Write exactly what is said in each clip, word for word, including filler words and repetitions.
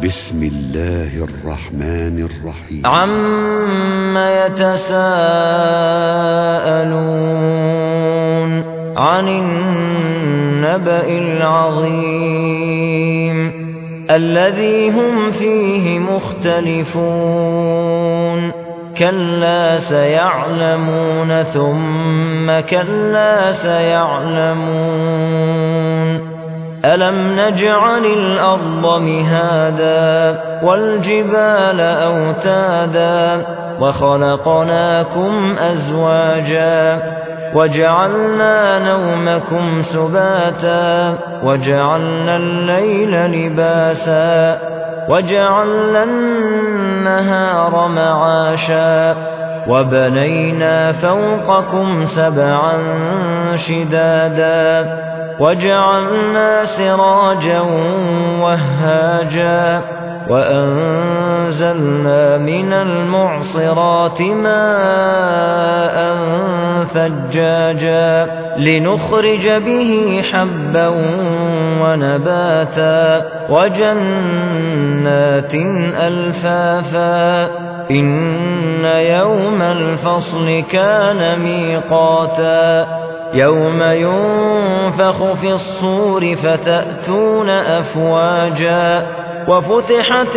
بسم الله الرحمن الرحيم. عَمَّ يَتَسَاءَلُونَ عَنِ النَّبَإِ الْعَظِيمِ الَّذِي هُمْ فِيهِ مُخْتَلِفُونَ كَلَّا سَيَعْلَمُونَ ثُمَّ كَلَّا سَيَعْلَمُونَ أَلَمْ نَجْعَلِ الْأَرْضَ مِهَادًا وَالْجِبَالَ أَوْتَادًا وَخَلَقْنَاكُمْ أَزْوَاجًا وَجَعَلْنَا نَوْمَكُمْ سُبَاتًا وَجَعَلْنَا اللَّيْلَ لِبَاسًا وَجَعَلْنَا النَّهَارَ مَعَاشًا وَبَنَيْنَا فَوْقَكُمْ سَبْعًا شِدَادًا وَجَعَلْنَا سِرَاجًا وَهَّاجًا وَأَنزَلْنَا مِنَ الْمُعْصِرَاتِ مَاءً ثَجَّاجًا لِنُخْرِجَ بِهِ حَبًّا وَنَبَاتًا وَجَنَّاتٍ أَلْفَافًا إِنَّ يَوْمَ الْفَصْلِ كَانَ مِيقَاتًا يَوْمَ يُنفَخُ فِي الصُّورِ فَتَأْتُونَ أَفْوَاجًا وَفُتِحَتِ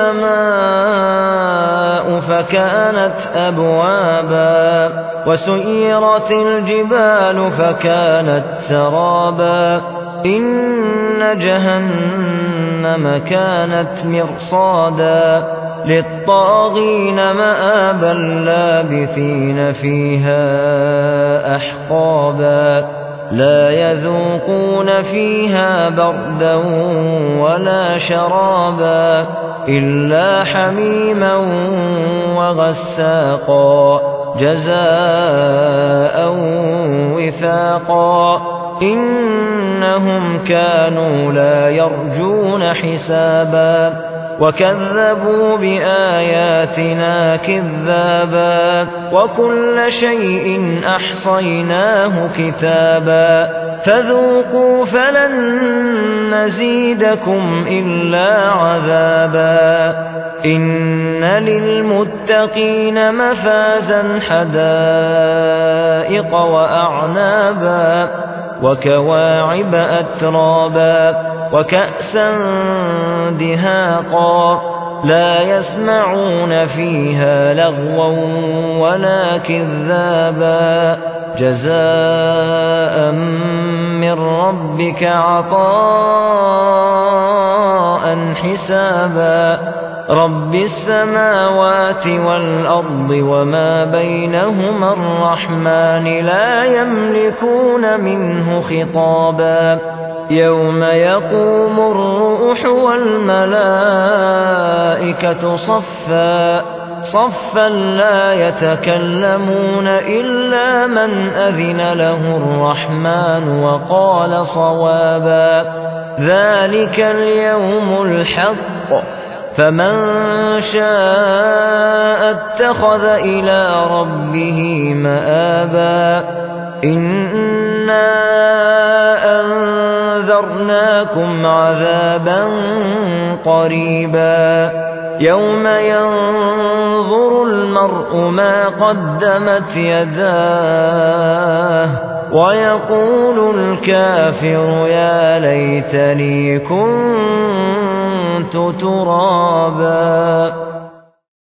السَّمَاءُ فَكَانَتْ أَبْوَابًا وَسُيِّرَتِ الْجِبَالُ فَكَانَتْ سَرَابًا إِنَّ جَهَنَّمَ كَانَتْ مِرْصَادًا لِلطَّاغِينَ مَآبًا لَّابِثِينَ فِيهَا أَحْقَابًا لَّا يَذُوقُونَ فِيهَا بَرْدًا وَلَا شَرَابًا إِلَّا حَمِيمًا وَغَسَّاقًا جَزَاءً وِفَاقًا إِنَّهُمْ كَانُوا لَا يَرْجُونَ حِسَابًا وَكَذَّبُوا بِآيَاتِنَا كِذَّابًا وَكُلَّ شَيْءٍ أَحْصَيْنَاهُ كِتَابًا فَذُوقُوا فَلَن نَّزِيدَكُمْ إِلَّا عَذَابًا إِنَّ لِلْمُتَّقِينَ مَفَازًا حَدَائِقَ وَأَعْنَابًا وَكَوَاعِبَ أَتْرَابًا وَكَأْسًا دِهَاقًا لَّا يَسْمَعُونَ فِيهَا لَغْوًا وَلَا كِذَّابًا جَزَاءً مِّن رَّبِّكَ عَطَاءً حِسَابًا رَّبِّ السَّمَاوَاتِ وَالْأَرْضِ وَمَا بَيْنَهُمَا الرَّحْمَٰنِ لَا يَمْلِكُونَ مِنْهُ خِطَابًا يَوْمَ يَقُومُ الرُّوحُ وَالْمَلَائِكَةُ صَفًّا صَفًّا لَّا يَتَكَلَّمُونَ إِلَّا مَنْ أَذِنَ لَهُ الرَّحْمَٰنُ وَقَالَ صَوَابًا ذَٰلِكَ الْيَوْمُ الْحَقُّ فَمَن شَاءَ اتَّخَذَ إِلَىٰ رَبِّهِ مَآبًا إِنَّا أَنذَرْنَاكُمْ عَذَابًا قَرِيبًا يَوْمَ يَنظُرُ الْمَرْءُ مَا قَدَّمَتْ يَدَاهُ وَيَقُولُ الْكَافِرُ يَا لَيْتَنِي كُنتُ تُرَابًا.